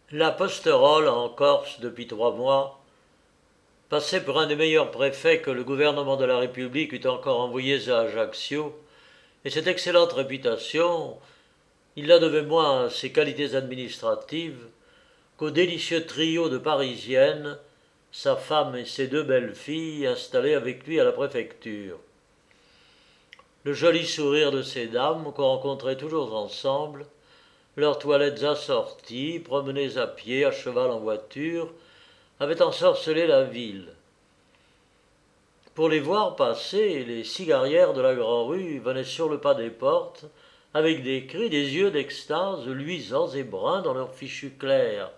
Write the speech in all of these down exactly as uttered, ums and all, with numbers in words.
La Posterole, en Corse depuis trois mois, passait pour un des meilleurs préfets que le gouvernement de la République eût encore envoyés à Ajaccio, et cette excellente réputation, il la devait moins à ses qualités administratives qu'au délicieux trio de Parisiennes, sa femme et ses deux belles-filles installées avec lui à la préfecture. Le joli sourire de ces dames qu'on rencontrait toujours ensemble, leurs toilettes assorties, promenées à pied, à cheval en voiture, avaient ensorcelé la ville. Pour les voir passer, les cigarières de la Grand-Rue venaient sur le pas des portes, avec des cris, des yeux d'extase luisants et bruns dans leurs fichus clairs.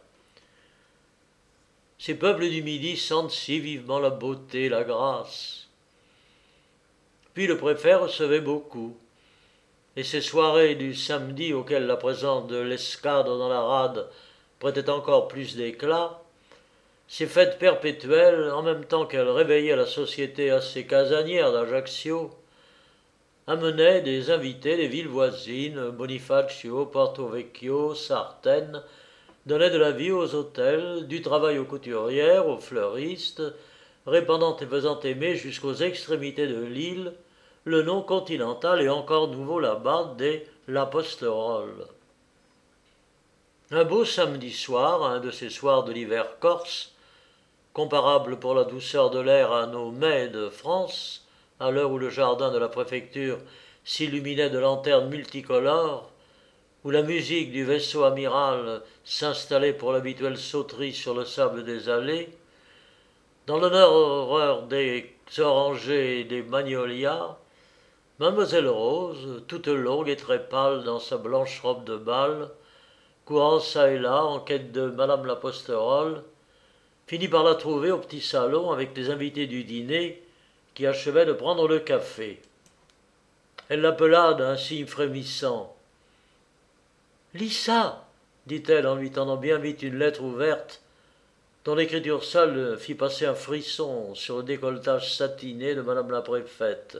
Ces peuples du Midi sentent si vivement la beauté, la grâce. Puis le préfet recevait beaucoup, et ces soirées du samedi auxquelles la présence de l'escadre dans la rade prêtait encore plus d'éclat, ces fêtes perpétuelles, en même temps qu'elles réveillaient la société assez casanière d'Ajaccio, amenaient des invités des villes voisines, Bonifacio, Porto Vecchio, Sartène, donnaient de la vie aux hôtels, du travail aux couturières, aux fleuristes, répandant et faisant aimer jusqu'aux extrémités de l'île le nom continental et encore nouveau là-bas des La Posterole. Un beau samedi soir, un de ces soirs de l'hiver corse, comparable pour la douceur de l'air à nos mai de France, à l'heure où le jardin de la préfecture s'illuminait de lanternes multicolores, où la musique du vaisseau amiral s'installait pour l'habituelle sauterie sur le sable des allées, dans l'honneur des orangers et des magnolias, Mademoiselle Rose, toute longue et très pâle dans sa blanche robe de bal, courant çà et là en quête de Madame la Posterole, finit par la trouver au petit salon avec les invités du dîner qui achevaient de prendre le café. Elle l'appela d'un signe frémissant. « Lis ça !» dit-elle en lui tendant bien vite une lettre ouverte dont l'écriture seule fit passer un frisson sur le décolletage satiné de Madame la préfète.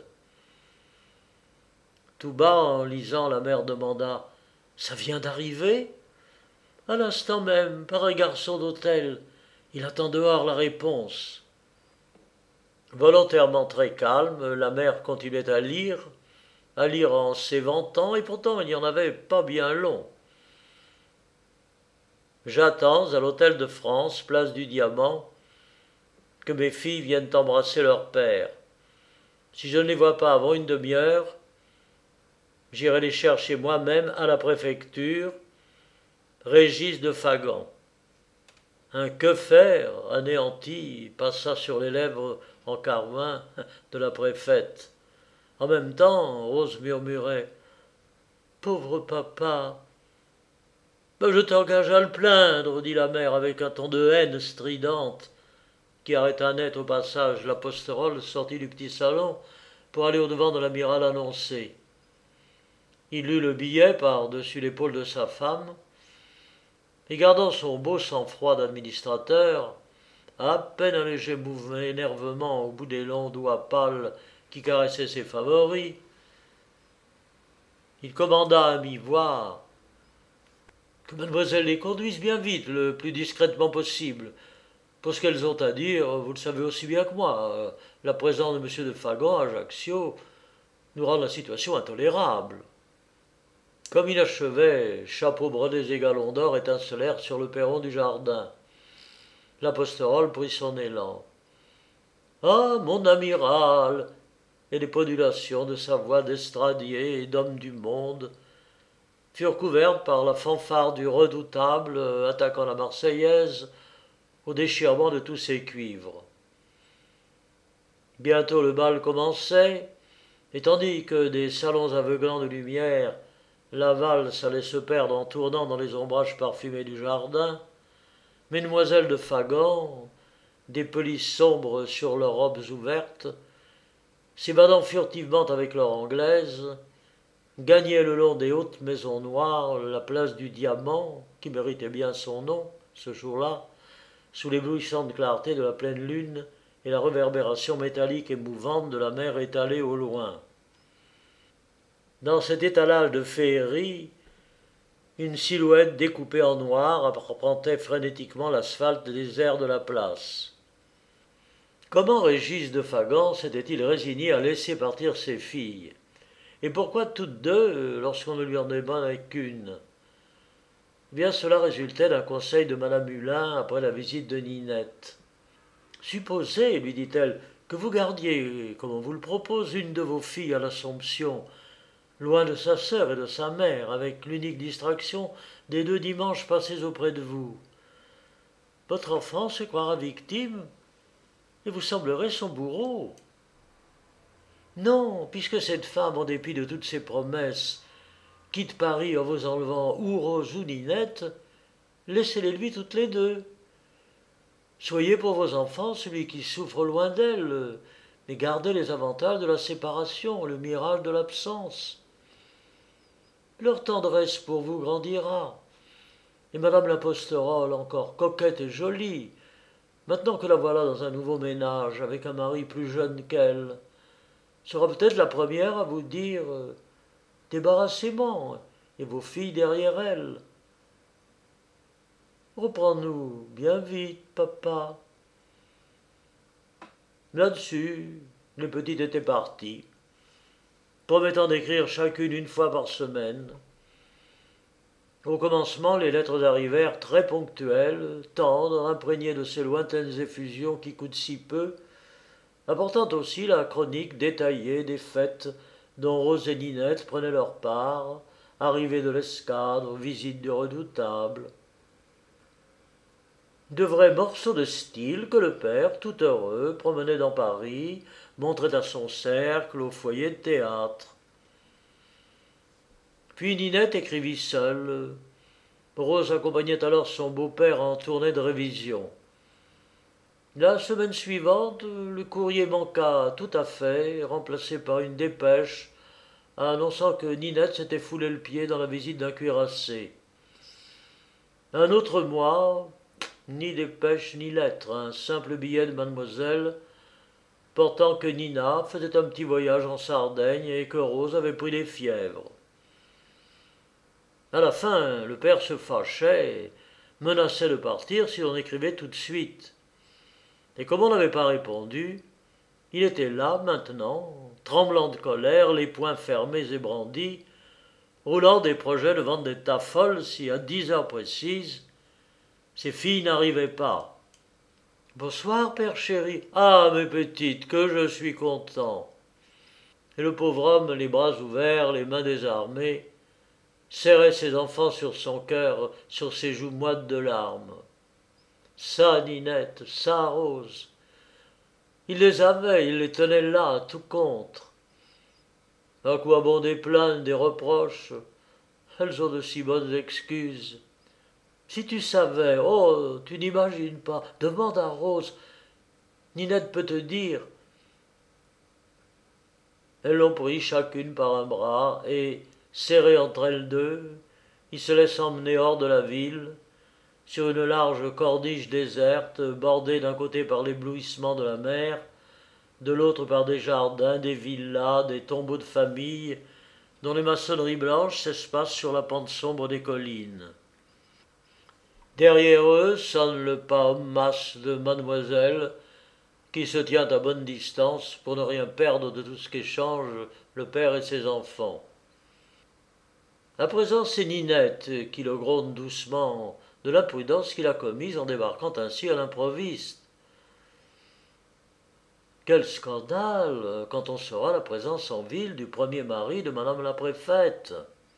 Tout bas, en lisant, la mère demanda « Ça vient d'arriver ?» À l'instant même, par un garçon d'hôtel, il attend dehors la réponse. Volontairement très calme, la mère continuait à lire, à lire en s'éventant, et pourtant il n'y en avait pas bien long. J'attends à l'hôtel de France, place du Diamant, que mes filles viennent embrasser leur père. Si je ne les vois pas avant une demi-heure, j'irai les chercher moi-même à la préfecture, Régis de Fagan. Un que faire anéanti passa sur les lèvres en carmin de la préfète. En même temps, Rose murmurait « Pauvre papa !»« Ben, je t'engage à le plaindre, dit la mère avec un ton de haine stridente, qui arrêta net au passage la Posterole sortie du petit salon pour aller au-devant de l'amiral annoncé. Il lut le billet par-dessus l'épaule de sa femme, et gardant son beau sang-froid d'administrateur, à peine un léger mouvement d'énervement au bout des longs doigts pâles qui caressaient ses favoris, il commanda à mi-voix que mademoiselle les conduise bien vite, le plus discrètement possible. Pour ce qu'elles ont à dire, vous le savez aussi bien que moi, la présence de M. de Fagan à Ajaccio nous rend la situation intolérable. Comme il achevait, chapeaux brodés et galons d'or étincelèrent sur le perron du jardin. La Posterole prit son élan. « Ah, mon amiral !» et les modulations de sa voix d'estradier et d'homme du monde furent couvertes par la fanfare du redoutable attaquant la Marseillaise au déchirement de tous ses cuivres. Bientôt le bal commençait, et tandis que des salons aveuglants de lumière la valse allait se perdre en tournant dans les ombrages parfumés du jardin, mesdemoiselles de Fagan, des pelisses sombres sur leurs robes ouvertes, s'évadant furtivement avec leur anglaise, gagnaient le long des hautes maisons noires la place du Diamant, qui méritait bien son nom, ce jour-là, sous l'éblouissante clarté de la pleine lune et la réverbération métallique et mouvante de la mer étalée au loin. Dans cet étalage de féerie, Une silhouette découpée en noir arpentait frénétiquement l'asphalte désert de la place. Comment Régis de Fagan s'était-il résigné à laisser partir ses filles? Et pourquoi toutes deux, lorsqu'on ne lui en demandait qu'une? Bien cela résultait d'un conseil de madame Hulin après la visite de Ninette. Supposez, lui dit-elle, que vous gardiez, comme on vous le propose, une de vos filles à l'Assomption, loin de sa sœur et de sa mère, avec l'unique distraction des deux dimanches passés auprès de vous. Votre enfant se croira victime, et vous semblerez son bourreau. Non, puisque cette femme, en dépit de toutes ses promesses, quitte Paris en vous enlevant ou Rose ou Ninette, laissez-les lui toutes les deux. Soyez pour vos enfants celui qui souffre loin d'elles, mais gardez les avantages de la séparation, le mirage de l'absence. Leur tendresse pour vous grandira. Et madame la Posterole, encore coquette et jolie, maintenant que la voilà dans un nouveau ménage, avec un mari plus jeune qu'elle, sera peut-être la première à vous dire euh, « Débarrassez-moi » et vos filles derrière elle. Reprends-nous bien vite, papa. Là-dessus, les petites étaient parties, promettant d'écrire chacune une fois par semaine. Au commencement, les lettres arrivèrent très ponctuelles, tendres, imprégnées de ces lointaines effusions qui coûtent si peu, apportant aussi la chronique détaillée des fêtes dont Rose et Ninette prenaient leur part, arrivée de l'escadre, visite du redoutable. De vrais morceaux de style que le père, tout heureux, promenait dans Paris, montrait à son cercle au foyer de théâtre. Puis Ninette écrivit seule. Rose accompagnait alors son beau-père en tournée de révision. La semaine suivante, le courrier manqua tout à fait, remplacé par une dépêche annonçant que Ninette s'était foulé le pied dans la visite d'un cuirassé. Un autre mois, ni dépêche ni lettre, un simple billet de mademoiselle portant que Nina faisait un petit voyage en Sardaigne et que Rose avait pris des fièvres. À la fin, le père se fâchait et menaçait de partir si l'on écrivait tout de suite. Et comme on n'avait pas répondu, il était là maintenant, tremblant de colère, les poings fermés et brandis, roulant des projets de vendre des tas folles si à dix heures précises, ses filles n'arrivaient pas. « Bonsoir, père chéri. Ah, mes petites, que je suis content. » Et le pauvre homme, les bras ouverts, les mains désarmées, serrait ses enfants sur son cœur, sur ses joues moites de larmes. Ça, Ninette, ça, Rose. Il les avait, il les tenait là, tout contre. À quoi bon des plaintes, des reproches? Elles ont de si bonnes excuses. Si tu savais, oh, tu n'imagines pas, demande à Rose. Ninette peut te dire. Elles l'ont pris chacune par un bras, et, serrées entre elles deux, ils se laissent emmener hors de la ville, sur une large corniche déserte, bordée d'un côté par l'éblouissement de la mer, de l'autre par des jardins, des villas, des tombeaux de famille, dont les maçonneries blanches s'espacent sur la pente sombre des collines. Derrière eux sonne le pas en masse de mademoiselle, qui se tient à bonne distance pour ne rien perdre de tout ce qu'échangent le père et ses enfants. À présent, c'est Ninette qui le gronde doucement de l'imprudence qu'il a commise en débarquant ainsi à l'improviste. Quel scandale quand on saura la présence en ville du premier mari de madame la préfète.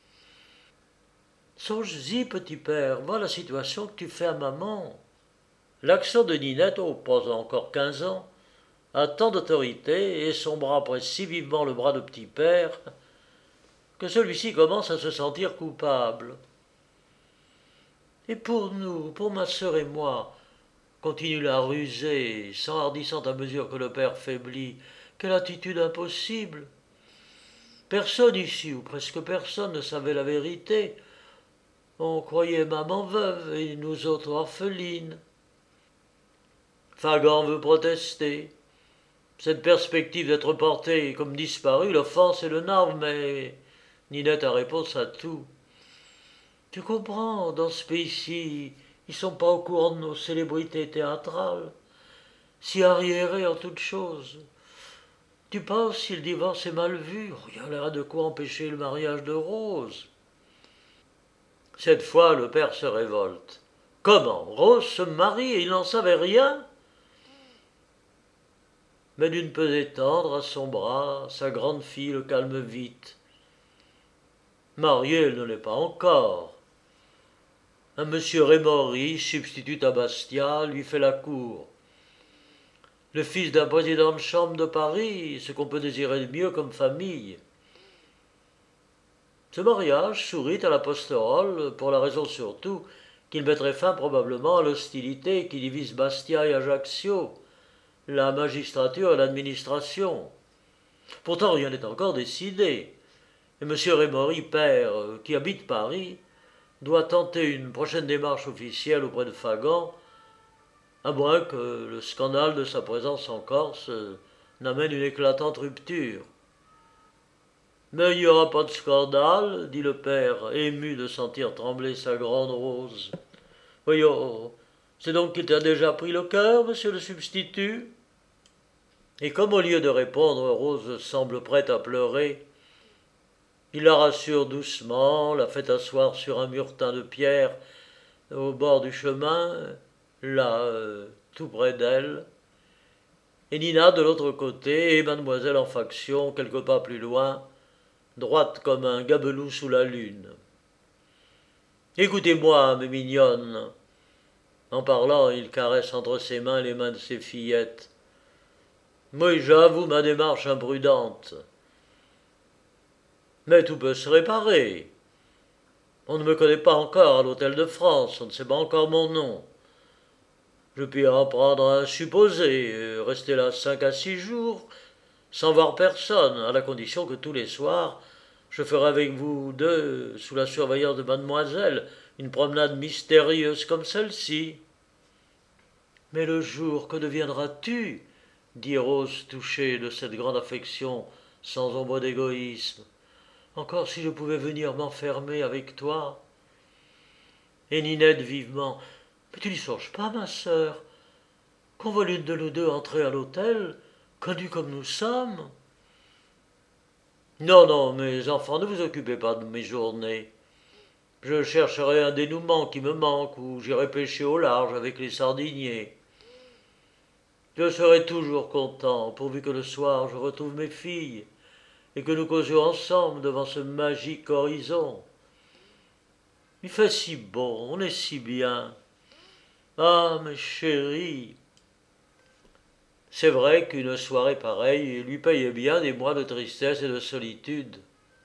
Songe-y, petit père, vois la situation que tu fais à maman. L'accent de Ninette, oh, pas encore quinze ans, a tant d'autorité et son bras presse si vivement le bras de petit père que celui-ci commence à se sentir coupable. Et pour nous, pour ma sœur et moi, continue la rusée, s'enhardissant à mesure que le père faiblit, quelle attitude impossible. Personne ici, ou presque personne, ne savait la vérité. On croyait maman veuve et nous autres orphelines. Fagan veut protester. Cette perspective d'être portée comme disparue l'offense et le narve, mais Ninette a réponse à tout. Tu comprends, dans ce pays-ci, ils sont pas au courant de nos célébrités théâtrales, si arriérées en toutes choses. Tu penses si le divorce est mal vu, il y aurait de quoi empêcher le mariage de Rose. Cette fois, le père se révolte. Comment? Rose se marie et il n'en savait rien? Mais d'une pesée tendre à son bras, sa grande fille le calme vite. Mariée, elle ne l'est pas encore. Un monsieur Rémory, substitut à Bastia, lui fait la cour. Le fils d'un président de chambre de Paris, ce qu'on peut désirer de mieux comme famille. Ce mariage sourit à la Posterole, pour la raison surtout qu'il mettrait fin probablement à l'hostilité qui divise Bastia et Ajaccio, la magistrature et l'administration. Pourtant rien n'est encore décidé, et M. Rémory, père, qui habite Paris, doit tenter une prochaine démarche officielle auprès de Fagan, à moins que le scandale de sa présence en Corse n'amène une éclatante rupture. Mais il n'y aura pas de scandale, dit le père, ému de sentir trembler sa grande Rose. Voyons, c'est donc qu'il t'a déjà pris le cœur, monsieur le substitut? Et comme au lieu de répondre, Rose semble prête à pleurer, il la rassure doucement, la fait asseoir sur un murtin de pierre au bord du chemin, là, euh, tout près d'elle, et Nina de l'autre côté, et mademoiselle en faction, quelques pas plus loin, droite comme un gabelou sous la lune. Écoutez-moi, mes mignonnes. En parlant, il caresse entre ses mains les mains de ses fillettes. Oui, j'avoue ma démarche imprudente. Mais tout peut se réparer. On ne me connaît pas encore à l'Hôtel de France, on ne sait pas encore mon nom. Je puis en prendre un supposé, rester là cinq à six jours, sans voir personne, à la condition que tous les soirs, je ferai avec vous deux, sous la surveillance de mademoiselle, une promenade mystérieuse comme celle-ci. Mais le jour, que deviendras-tu? Dit Rose, touchée de cette grande affection, sans ombre d'égoïsme. Encore si je pouvais venir m'enfermer avec toi. Et Ninette vivement. Mais tu n'y songes pas, ma sœur, qu'on voit l'une de nous deux entrer à l'hôtel, connus comme nous sommes? Non, non, mes enfants, ne vous occupez pas de mes journées. Je chercherai un dénouement qui me manque, ou j'irai pêcher au large avec les sardiniers. Je serai toujours content, pourvu que le soir je retrouve mes filles, et que nous causions ensemble devant ce magique horizon. Il fait si bon, on est si bien. Ah, mes chéris! C'est vrai qu'une soirée pareille lui payait bien des mois de tristesse et de solitude.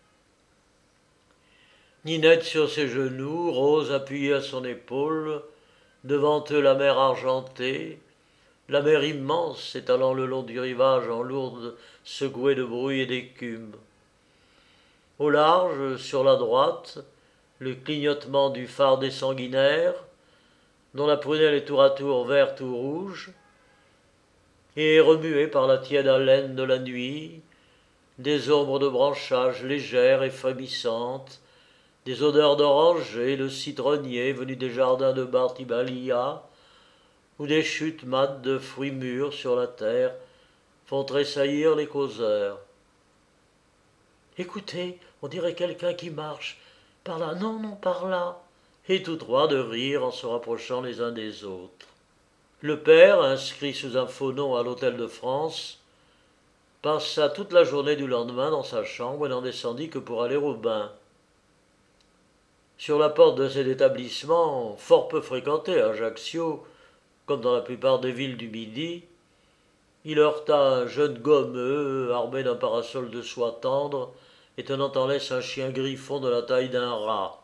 Ninette sur ses genoux, Rose appuyée à son épaule, devant eux la mer argentée, la mer immense s'étalant le long du rivage en lourde secouée de bruit et d'écume. Au large, sur la droite, le clignotement du phare des Sanguinaires, dont la prunelle est tour à tour verte ou rouge, et remuée par la tiède haleine de la nuit, des ombres de branchages légères et frémissantes, des odeurs d'oranger, de citronnier venus des jardins de Bartibalia, où des chutes mates de fruits mûrs sur la terre font tressaillir les causeurs. Écoutez, on dirait quelqu'un qui marche. Par là, non, non, par là. Et tous trois de rire en se rapprochant les uns des autres. Le père, inscrit sous un faux nom à l'Hôtel de France, passa toute la journée du lendemain dans sa chambre et n'en descendit que pour aller au bain. Sur la porte de cet établissement, fort peu fréquenté à Ajaccio, comme dans la plupart des villes du Midi, il heurta un jeune gommeux armé d'un parasol de soie tendre et tenant en laisse un chien griffon de la taille d'un rat.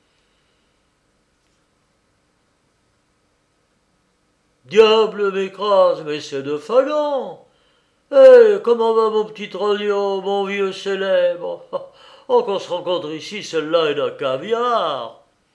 Diable m'écrase, mais c'est de Fagan! Eh, comment va mon petit trognon, mon vieux célèbre? Oh, qu'on se rencontre ici, celle-là est d'un caviar!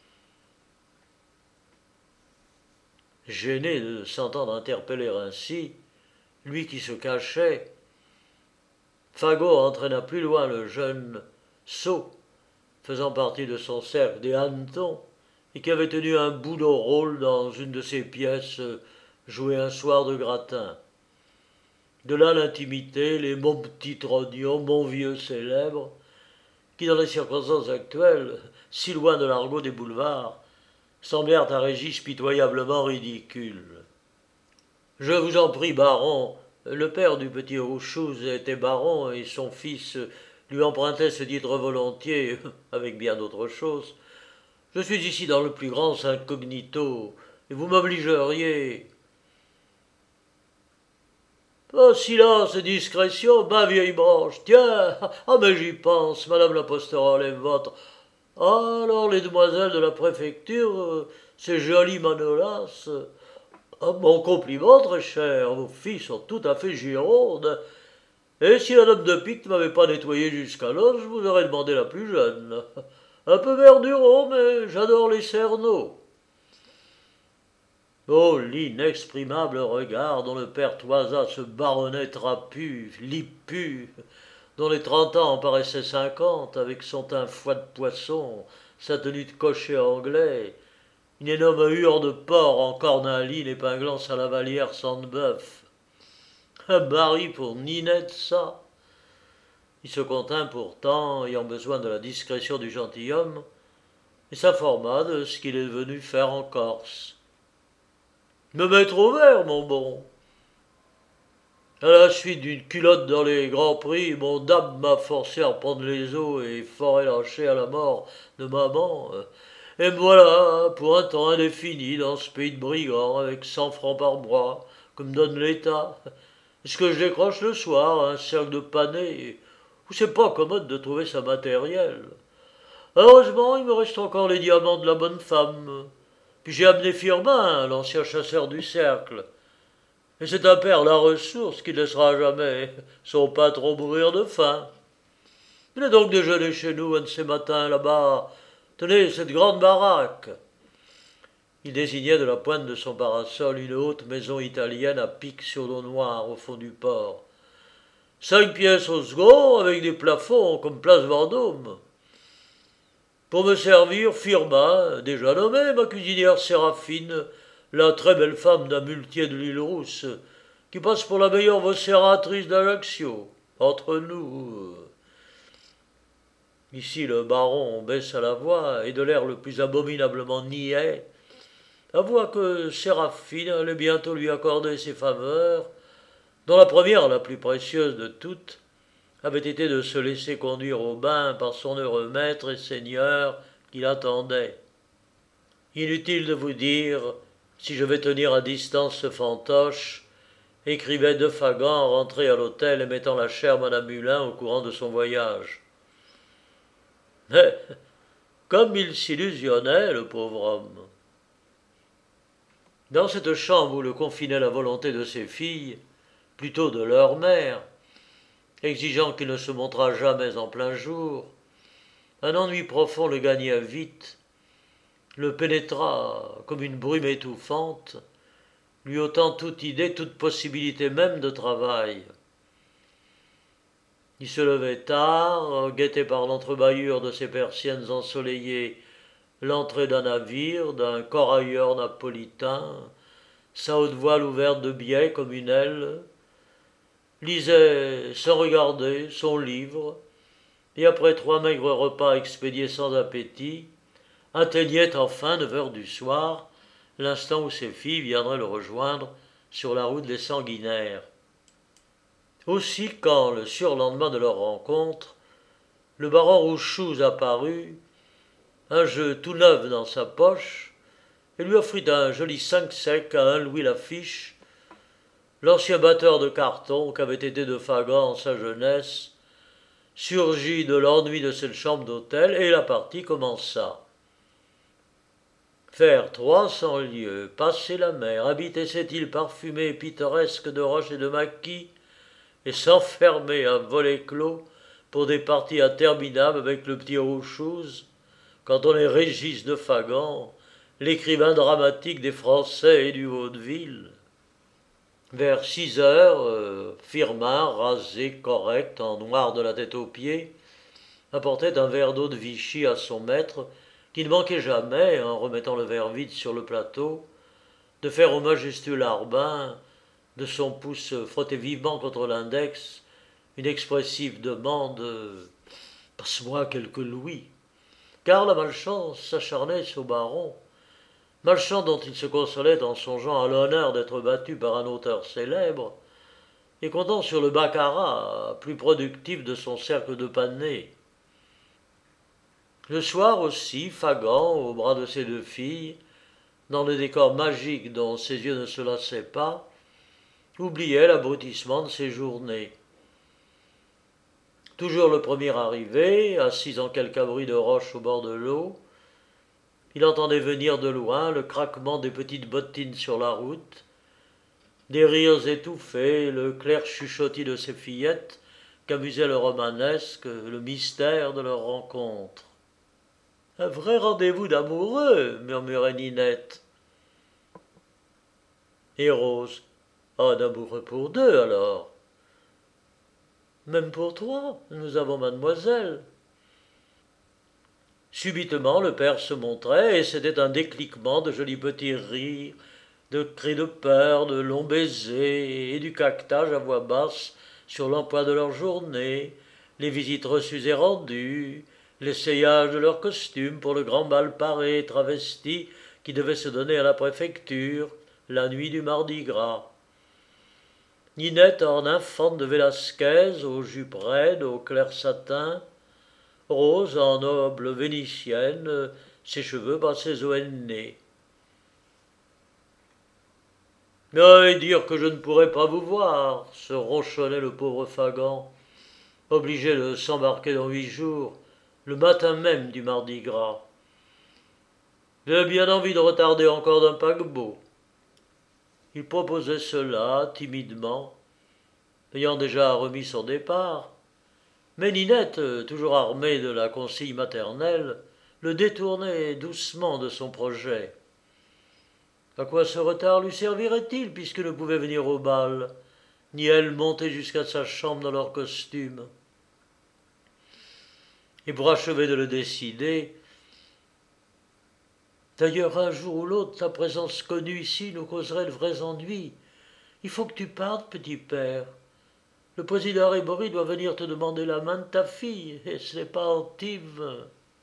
Gêné de s'entendre interpeller ainsi, lui qui se cachait, Fagot entraîna plus loin le jeune sot, faisant partie de son cercle des hannetons, et qui avait tenu un bout de rôle dans une de ses pièces jouée un soir de gratin. De là l'intimité, les mon petit trognon, mon vieux célèbre, qui dans les circonstances actuelles, si loin de l'argot des boulevards, semblèrent à Régis pitoyablement ridicules. Je vous en prie, baron, le père du petit Rouchouz était baron et son fils lui empruntait ce titre volontiers, avec bien d'autres choses. Je suis ici dans le plus grand incognito, et vous m'obligeriez. Oh, silence et discrétion, ma vieille branche. Tiens, ah mais j'y pense, madame la Posterole est votre. Ah, alors les demoiselles de la préfecture, ces jolies manolas. Ah, mon compliment, très cher, vos filles sont tout à fait girondes. Et si la dame de pique ne m'avait pas nettoyé jusqu'alors, je vous aurais demandé la plus jeune. Un peu verduron, mais j'adore les cerneaux. Oh, l'inexprimable regard dont le père toisa ce baronnet trapu, lipu, dont les trente ans en paraissaient cinquante, avec son teint foie de poisson, sa tenue de cocher anglais, une énorme hure de porc en cornaline épinglant sa lavalière sans de bœuf. Un mari pour Ninette, ça. Il se contint pourtant, ayant besoin de la discrétion du gentilhomme, et s'informa de ce qu'il est venu faire en Corse. Me mettre au vert, mon bon. À la suite d'une culotte dans les grands prix, mon dame m'a forcé à prendre les os et forer lâché à la mort de maman. Et me voilà, pour un temps indéfini, dans ce pays de brigands, avec cent francs par mois, que me donne l'État. Est-ce que je décroche le soir, un cercle de panais, où c'est pas commode de trouver sa matérielle. Heureusement, il me reste encore les diamants de la bonne femme. Puis j'ai amené Firmin, l'ancien chasseur du cercle. Et c'est un père la ressource qui ne laissera jamais son patron mourir de faim. Il est donc déjeuné chez nous un de ces matins là-bas. Tenez, cette grande baraque. Il désignait de la pointe de son parasol une haute maison italienne à pic sur l'eau noire au fond du port. Cinq pièces au second, avec des plafonds comme place Vendôme. Pour me servir, Firmin, déjà nommée, ma cuisinière Séraphine, la très belle femme d'un muletier de l'île Rousse, qui passe pour la meilleure vocératrice d'Ajaccio, entre nous. Ici le baron baissa la voix, et de l'air le plus abominablement niais, avoua que Séraphine allait bientôt lui accorder ses faveurs, dont la première, la plus précieuse de toutes, avait été de se laisser conduire au bain par son heureux maître et seigneur qui l'attendait. Inutile de vous dire si je vais tenir à distance ce fantoche, écrivait de Fagan rentré à l'hôtel et mettant la chère Madame Hulin au courant de son voyage. Mais comme il s'illusionnait, le pauvre homme. Dans cette chambre où le confinait la volonté de ses filles, plutôt de leur mère, exigeant qu'il ne se montrât jamais en plein jour, un ennui profond le gagna vite, le pénétra comme une brume étouffante, lui ôtant toute idée, toute possibilité même de travail. Il se levait tard, guettait par l'entrebâillure de ses persiennes ensoleillées l'entrée d'un navire, d'un corailleur napolitain, sa haute voile ouverte de biais comme une aile, lisait sans regarder son livre, et après trois maigres repas expédiés sans appétit, atteignait enfin neuf heures du soir, l'instant où ses filles viendraient le rejoindre sur la route des Sanguinaires. Aussi quand, le surlendemain de leur rencontre, le baron Rouchouz apparut, un jeu tout neuf dans sa poche, et lui offrit un joli cinq sec à un louis la fiche, l'ancien batteur de carton qu'avait été de Fagan en sa jeunesse, surgit de l'ennui de cette chambre d'hôtel, et la partie commença. Faire trois cents lieues, passer la mer, habiter cette île parfumée et pittoresque de roches et de maquis, et s'enfermer à volets clos pour des parties interminables avec le petit Rouchouz, quand on est Régis de Fagan, l'écrivain dramatique des Français et du vaudeville. Vers six heures, euh, Firmin, rasé, correct, en noir de la tête aux pieds, apportait un verre d'eau de Vichy à son maître, qui ne manquait jamais, en remettant le verre vide sur le plateau, de faire au majestueux larbin, de son pouce frotté vivement contre l'index, une expressive demande « Passe-moi quelques louis », car la malchance s'acharnait au baron, malchance dont il se consolait en songeant à l'honneur d'être battu par un auteur célèbre, et comptant sur le baccarat, plus productif de son cercle de panné. Le soir aussi, Fagan, au bras de ses deux filles, dans le décor magique dont ses yeux ne se lassaient pas, oubliait l'abrutissement de ses journées. Toujours le premier arrivé, assis en quelque abri de roche au bord de l'eau, il entendait venir de loin le craquement des petites bottines sur la route, des rires étouffés, le clair chuchotis de ses fillettes qu'amusait le romanesque, le mystère de leur rencontre. « Un vrai rendez-vous d'amoureux » murmurait Ninette. Et Rose. « Ah, d'amoureux pour deux, alors. »« Même pour toi, nous avons mademoiselle. » Subitement, le père se montrait, et c'était un décliquement de jolis petits rires, de cris de peur, de longs baisers, et du caquetage à voix basse sur l'emploi de leur journée, les visites reçues et rendues, l'essayage de leurs costumes pour le grand bal paré et travesti qui devait se donner à la préfecture, la nuit du mardi gras. Ninette en infante de Vélasquez, aux jupes raides, au clair satin, Rose en noble vénitienne, ses cheveux passés au henné. « Mais dire que je ne pourrais pas vous voir » se ronchonnait le pauvre Fagan, obligé de s'embarquer dans huit jours, le matin même du mardi gras. J'ai bien envie de retarder encore d'un paquebot. Il proposait cela timidement, ayant déjà remis son départ, mais Ninette, toujours armée de la consigne maternelle, le détournait doucement de son projet. À quoi ce retard lui servirait-il, puisque ne pouvait venir au bal, ni elle monter jusqu'à sa chambre dans leur costume? Et pour achever de le décider, d'ailleurs, un jour ou l'autre, ta présence connue ici nous causerait de vrais ennuis. Il faut que tu partes, petit père. Le président Rébori doit venir te demander la main de ta fille, et ce n'est pas Antibes.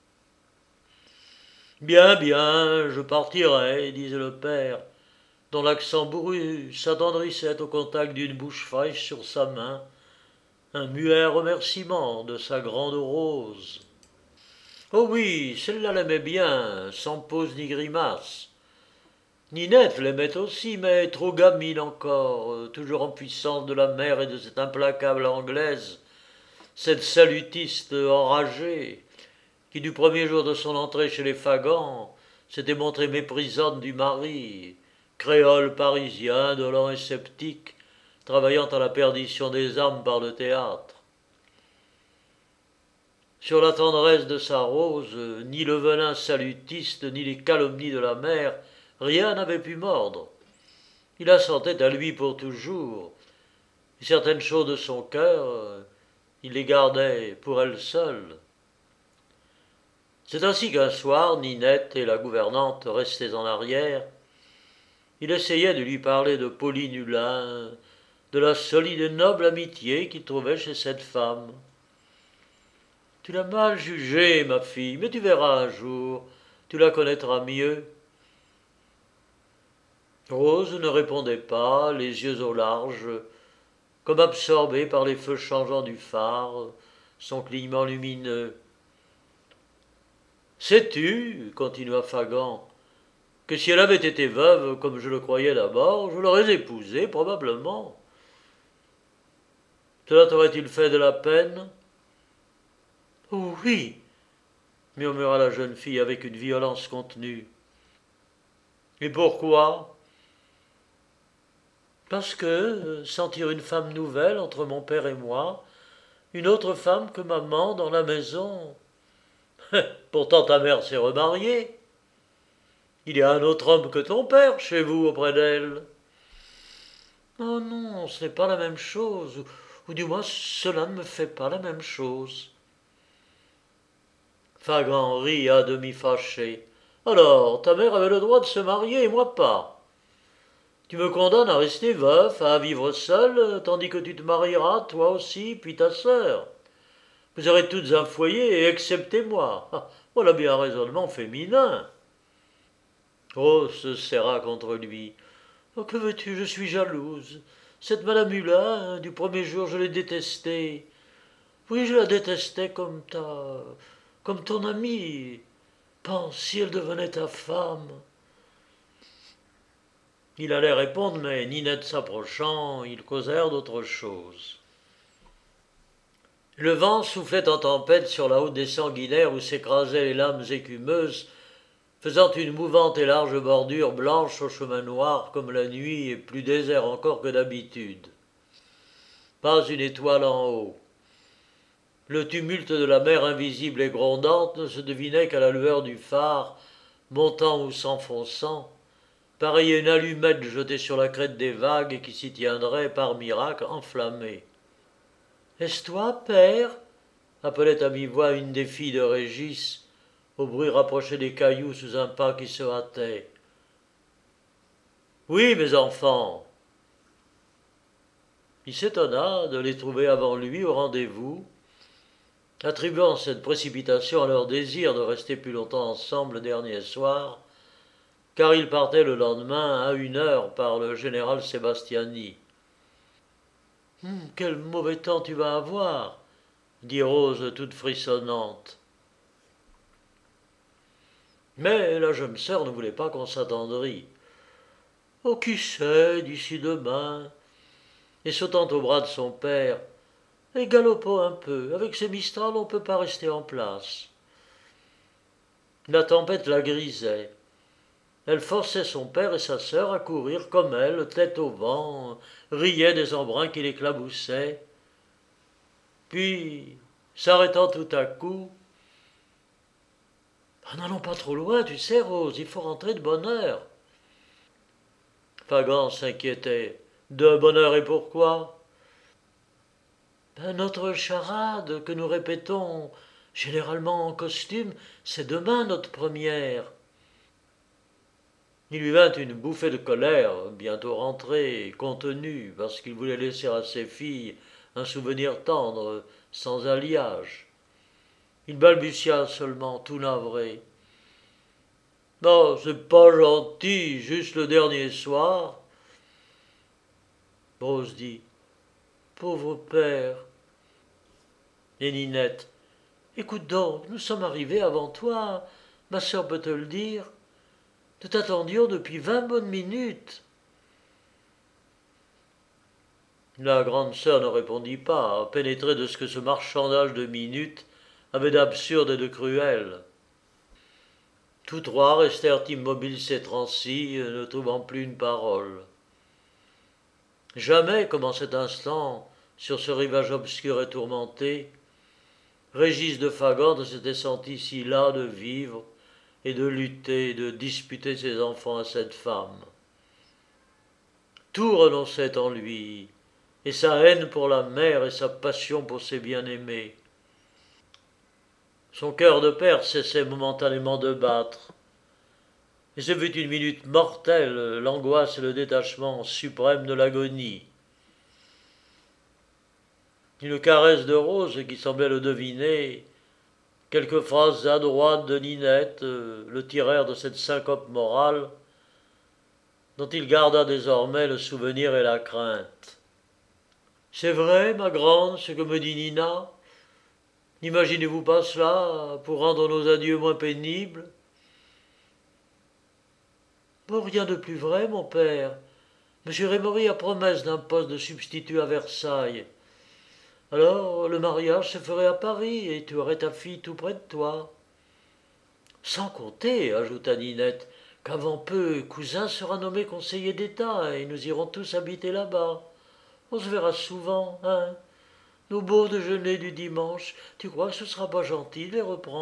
Bien, bien, je partirai, disait le père, dont l'accent bourru s'attendrissait au contact d'une bouche fraîche sur sa main, un muet remerciement de sa grande Rose. Oh oui, celle-là l'aimait bien, sans pause ni grimace. Ninette l'aimait aussi, mais trop gamine encore, toujours en puissance de la mère et de cette implacable Anglaise, cette salutiste enragée, qui du premier jour de son entrée chez les Fagans s'était montrée méprisante du mari, créole parisien, dolent et sceptique, travaillant à la perdition des âmes par le théâtre. Sur la tendresse de sa Rose, ni le venin salutiste, ni les calomnies de la mère, rien n'avait pu mordre. Il la sentait à lui pour toujours, et certaines choses de son cœur, il les gardait pour elle seule. C'est ainsi qu'un soir, Ninette et la gouvernante restées en arrière, il essayait de lui parler de Pauline Hulin, de la solide et noble amitié qu'il trouvait chez cette femme. « Tu l'as mal jugée, ma fille, mais tu verras un jour, tu la connaîtras mieux. » Rose ne répondait pas, les yeux au large, comme absorbée par les feux changeants du phare, son clignement lumineux. « Sais-tu, continua Fagan, que si elle avait été veuve, comme je le croyais d'abord, je l'aurais épousée, probablement. Cela t'aurait-il fait de la peine ?»« Oh oui, murmura la jeune fille avec une violence contenue. Et pourquoi ? Parce que sentir une femme nouvelle entre mon père et moi, une autre femme que maman dans la maison. Pourtant ta mère s'est remariée. Il y a un autre homme que ton père chez vous auprès d'elle. Oh non, ce n'est pas la même chose, ou, ou du moins cela ne me fait pas la même chose. Fagan rit à demi fâché. Alors, ta mère avait le droit de se marier et moi pas. Tu me condamnes à rester veuf, à vivre seul, tandis que tu te marieras, toi aussi, puis ta sœur. Vous aurez toutes un foyer, et excepté moi. Ah, voilà bien un raisonnement féminin. Rose se serra contre lui. Oh, que veux-tu, je suis jalouse. Cette Madame Hulin, du premier jour, je l'ai détestée. Oui, je la détestais comme ta... comme ton amie. Pense, si elle devenait ta femme. Il allait répondre, mais Ninette s'approchant, ils causèrent d'autre chose. Le vent soufflait en tempête sur la haute des sanguinaires où s'écrasaient les lames écumeuses, faisant une mouvante et large bordure blanche au chemin noir comme la nuit et plus désert encore que d'habitude. Pas une étoile en haut. Le tumulte de la mer invisible et grondante ne se devinait qu'à la lueur du phare, montant ou s'enfonçant, pareil à une allumette jetée sur la crête des vagues et qui s'y tiendrait, par miracle, enflammée. « Est-ce toi, père » appelait à mi-voix une des filles de Régis, au bruit rapproché des cailloux sous un pas qui se hâtait. « Oui, mes enfants !» Il s'étonna de les trouver avant lui au rendez-vous, attribuant cette précipitation à leur désir de rester plus longtemps ensemble le dernier soir, car ils partaient le lendemain à une heure par le général Sébastiani. Hum, « Quel mauvais temps tu vas avoir !» dit Rose toute frissonnante. Mais la jeune sœur ne voulait pas qu'on s'attendrît. « Oh, qui sait, d'ici demain ?» Et sautant au bras de son père, « Et galopons un peu, avec ces Mistral on ne peut pas rester en place. » La tempête la grisait. Elle forçait son père et sa sœur à courir comme elle, tête au vent, riait des embruns qui l'éclaboussaient. Puis, s'arrêtant tout à coup, « N'allons pas trop loin, tu sais, Rose, il faut rentrer de bonne heure. » Fagan s'inquiétait. « De bonne heure et pourquoi ?»« Ben, notre charade que nous répétons généralement en costume, c'est demain notre première. » Il lui vint une bouffée de colère, bientôt rentrée, contenue, parce qu'il voulait laisser à ses filles un souvenir tendre, sans alliage. Il balbutia seulement, tout navré. « Non, c'est pas gentil, juste le dernier soir. » Rose dit, « Pauvre père. » Et Ninette, « Écoute donc, nous sommes arrivés avant toi, ma sœur peut te le dire. Nous t'attendions depuis vingt bonnes minutes. » La grande sœur ne répondit pas, pénétrée de ce que ce marchandage de minutes avait d'absurde et de cruel. Tous trois restèrent immobiles ces transis, ne trouvant plus une parole. Jamais, comme en cet instant, sur ce rivage obscur et tourmenté, Régis de Fagan ne s'était senti si las de vivre et de lutter, de disputer ses enfants à cette femme. Tout renonçait en lui, et sa haine pour la mère et sa passion pour ses bien-aimés. Son cœur de père cessait momentanément de battre, et ce fut une minute mortelle, l'angoisse et le détachement suprême de l'agonie. Une caresse de Rose qui semblait le deviner, quelques phrases adroites de Ninette euh, le tirèrent de cette syncope morale dont il garda désormais le souvenir et la crainte. « C'est vrai, ma grande, ce que me dit Nina ? N'imaginez-vous pas cela pour rendre nos adieux moins pénibles ?»« Bon, rien de plus vrai, mon père. Monsieur Rémory a promesse d'un poste de substitut à Versailles. Alors, le mariage se ferait à Paris, et tu aurais ta fille tout près de toi. »« Sans compter, ajouta Ninette, qu'avant peu, cousin sera nommé conseiller d'État, et nous irons tous habiter là-bas. On se verra souvent, hein. Nos beaux déjeuners du dimanche, tu crois que ce sera pas gentil de les reprendre ?»«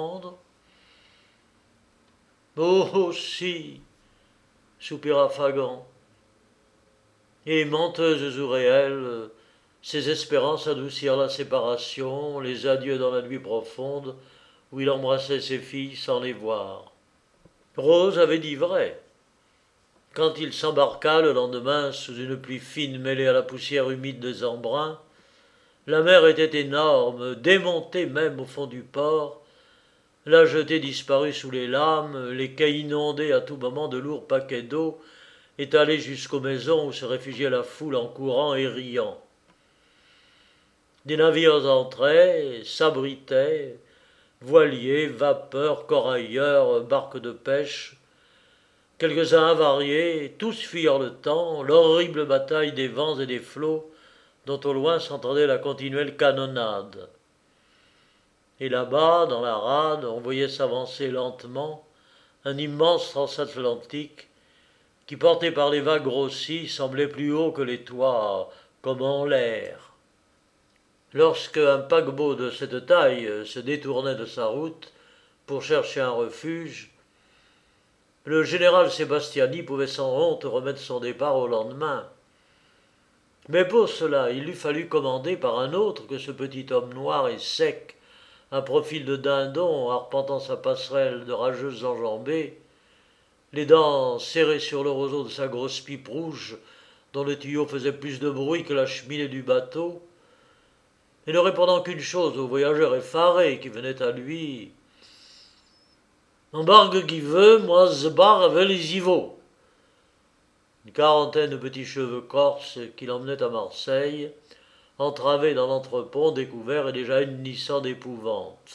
Oh, si !» soupira Fagan. Et menteuses ou réelles, ses espérances adoucirent la séparation, les adieux dans la nuit profonde, où il embrassait ses filles sans les voir. Rose avait dit vrai. Quand il s'embarqua le lendemain sous une pluie fine mêlée à la poussière humide des embruns, la mer était énorme, démontée même au fond du port, la jetée disparut sous les lames, les quais inondés à tout moment de lourds paquets d'eau, étalés jusqu'aux maisons où se réfugiait la foule en courant et riant. Des navires entraient, s'abritaient, voiliers, vapeurs, corailleurs, barques de pêche. Quelques-uns avariés, tous fuyant le temps, l'horrible bataille des vents et des flots, dont au loin s'entendait la continuelle canonnade. Et là-bas, dans la rade, on voyait s'avancer lentement un immense transatlantique qui, porté par les vagues grossies, semblait plus haut que les toits, comme en l'air. Lorsque un paquebot de cette taille se détournait de sa route pour chercher un refuge, le général Sébastiani pouvait sans honte remettre son départ au lendemain. Mais pour cela, il eût fallu commander par un autre que ce petit homme noir et sec, un profil de dindon arpentant sa passerelle de rageuses enjambées, les dents serrées sur le roseau de sa grosse pipe rouge, dont le tuyau faisait plus de bruit que la cheminée du bateau, et ne répondant qu'une chose aux voyageurs effarés qui venaient à lui. « Embarque qui veut, moi je barre avec les Iveaux. » Une quarantaine de petits cheveux corses qui l'emmenaient à Marseille, entravés dans l'entrepont découvert et déjà hennissant d'épouvante.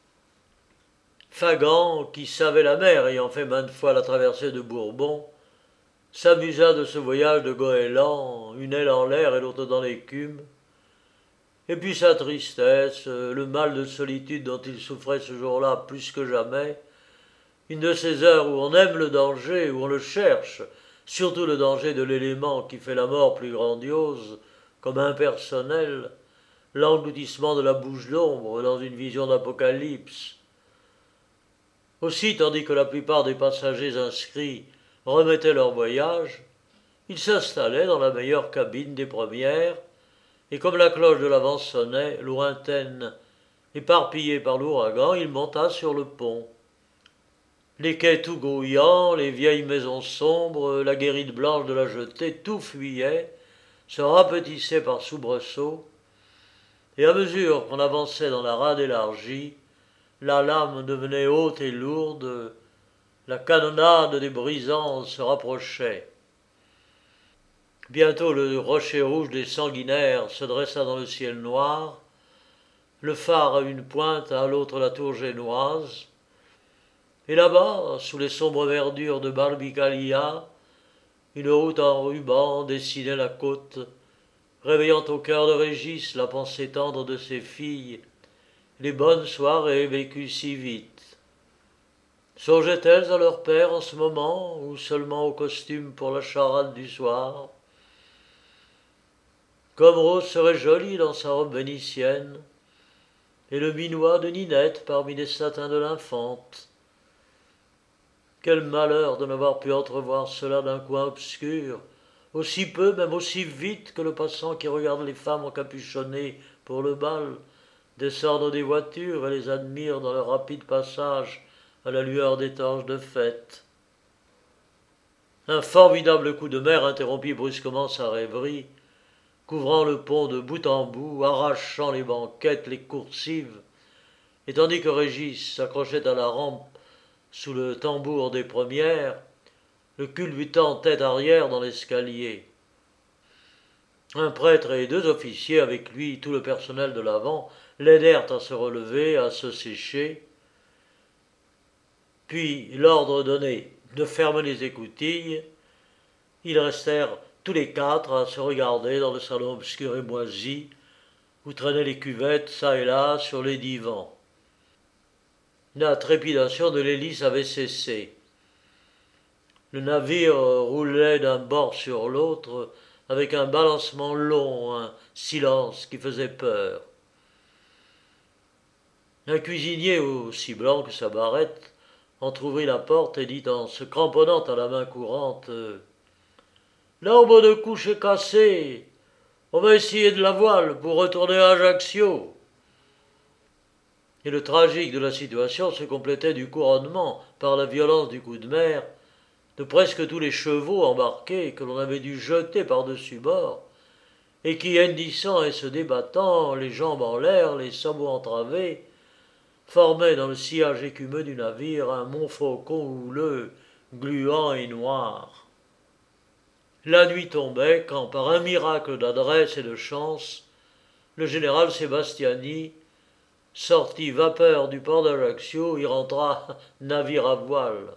Fagan, qui savait la mer ayant fait maintes fois la traversée de Bourbon, s'amusa de ce voyage de goéland, une aile en l'air et l'autre dans l'écume, et puis sa tristesse, le mal de solitude dont il souffrait ce jour-là plus que jamais, une de ces heures où on aime le danger, où on le cherche, surtout le danger de l'élément qui fait la mort plus grandiose, comme impersonnel, l'engloutissement de la bouche d'ombre dans une vision d'apocalypse. Aussi, tandis que la plupart des passagers inscrits remettaient leur voyage, il s'installait dans la meilleure cabine des premières, et comme la cloche de l'avant sonnait, lointaine, éparpillée par l'ouragan, il monta sur le pont. Les quais tout grouillants, les vieilles maisons sombres, la guérite blanche de la jetée, tout fuyait, se rapetissait par soubresauts, et à mesure qu'on avançait dans la rade élargie, la lame devenait haute et lourde, la canonnade des brisants se rapprochait. Bientôt le rocher rouge des sanguinaires se dressa dans le ciel noir, le phare à une pointe, à l'autre la tour génoise, et là-bas, sous les sombres verdures de Barbicalia, une route en ruban dessinait la côte, réveillant au cœur de Régis la pensée tendre de ses filles, les bonnes soirées vécues si vite. Songeaient-elles à leur père en ce moment, ou seulement au costume pour la charade du soir? Comme Rose serait jolie dans sa robe vénitienne, et le minois de Ninette parmi les satins de l'infante. Quel malheur de n'avoir pu entrevoir cela d'un coin obscur, aussi peu, même aussi vite que le passant qui regarde les femmes encapuchonnées pour le bal, descendre des voitures et les admire dans leur rapide passage à la lueur des torches de fête. Un formidable coup de mer interrompit brusquement sa rêverie, couvrant le pont de bout en bout, arrachant les banquettes, les coursives, et tandis que Régis s'accrochait à la rampe sous le tambour des premières, le culbutant tête arrière dans l'escalier. Un prêtre et deux officiers, avec lui tout le personnel de l'avant, l'aidèrent à se relever, à se sécher. Puis, l'ordre donné de fermer les écoutilles, ils restèrent tous les quatre à se regarder dans le salon obscur et moisi, où traînaient les cuvettes çà et là sur les divans. La trépidation de l'hélice avait cessé. Le navire roulait d'un bord sur l'autre avec un balancement long, un silence qui faisait peur. Un cuisinier aussi blanc que sa barrette entr'ouvrit la porte et dit en se cramponnant à la main courante « L'arbre de couche est cassé. On va essayer de la voile pour retourner à Ajaccio. » et le tragique de la situation se complétait du couronnement, par la violence du coup de mer, de presque tous les chevaux embarqués que l'on avait dû jeter par-dessus bord, et qui, hennissant et se débattant, les jambes en l'air, les sabots entravés, formaient dans le sillage écumeux du navire un Montfaucon houleux, gluant et noir. La nuit tombait quand, par un miracle d'adresse et de chance, le général Sébastiani, sorti vapeur du port d'Ajaccio, y rentra navire à voile.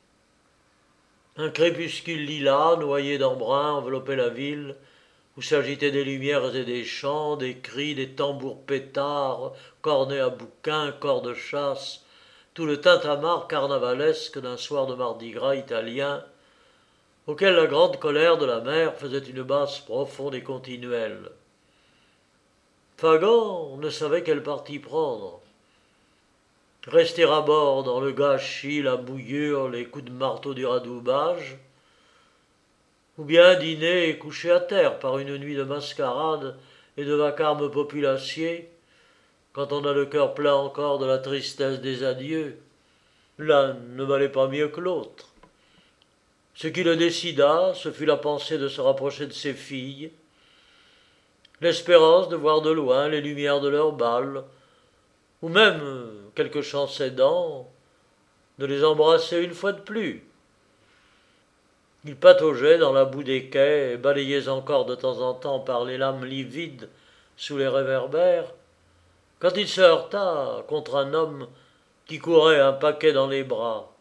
Un crépuscule lilas, noyé d'embrun, enveloppait la ville, où s'agitaient des lumières et des chants, des cris, des tambours pétards, cornets à bouquins, corps de chasse, tout le tintamarre carnavalesque d'un soir de Mardi Gras italien, auquel la grande colère de la mer faisait une basse profonde et continuelle. Fagan ne savait quel parti prendre. Rester à bord dans le gâchis, la bouillure, les coups de marteau du radoubage, ou bien dîner et coucher à terre par une nuit de mascarade et de vacarme populacier, quand on a le cœur plein encore de la tristesse des adieux. L'un ne valait pas mieux que l'autre. Ce qui le décida, ce fut la pensée de se rapprocher de ses filles, l'espérance de voir de loin les lumières de leur bal, ou même, quelque chance aidant, de les embrasser une fois de plus. Il pataugeait dans la boue des quais, balayés encore de temps en temps par les lames livides sous les réverbères, quand il se heurta contre un homme qui courait un paquet dans les bras.